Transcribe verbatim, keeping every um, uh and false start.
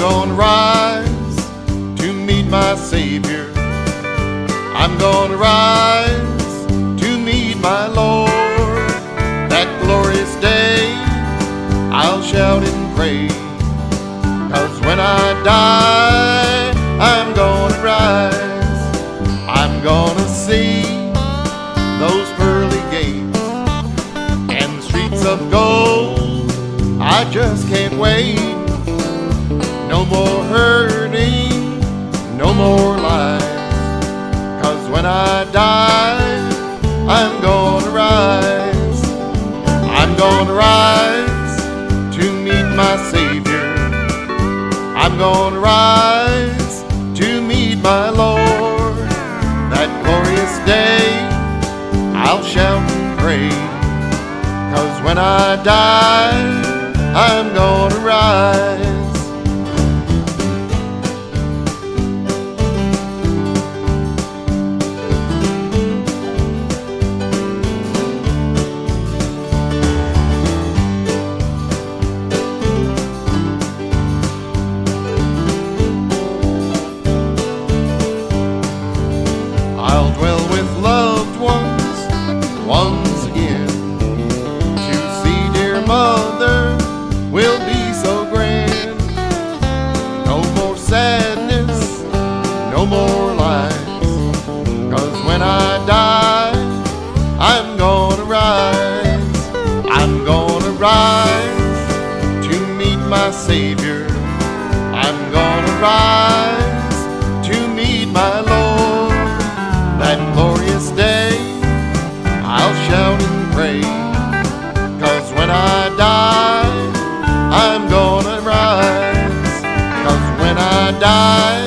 gonna rise to meet my Savior. I'm gonna rise to meet my Lord. That glorious day I'll shout and praise, 'cause when I die I'm gonna rise. I'm gonna see those pearly gates and the streets of gold. I just can't wait. No more hurting, no more lies, 'cause when I die I'm gonna rise. I'm gonna rise to meet my Savior. I'm gonna rise to meet my Lord. That glorious day I'll shout and praise, 'cause when I die I'm gonna rise. I'll dwell with loved ones once again. To see dear mother will be so grand. No more sadness, no more lies, 'cause when I die I'm gonna rise. I'm gonna rise to meet my Savior. I'm gonna rise to meet my Lord. That glorious day I'll shout and praise, 'cause when I die I'm gonna rise. 'Cause when I die